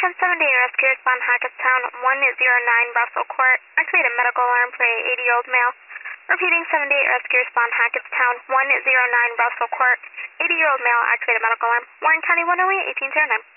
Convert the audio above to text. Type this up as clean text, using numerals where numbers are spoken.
1078 rescue respond Hackettstown 109 Russell Court. Activate a medical alarm for a 80-year-old male. Repeating 78 rescue respond Hackettstown 109 Russell Court. 80-year-old male, activate a medical alarm. Warren County 108, 1809.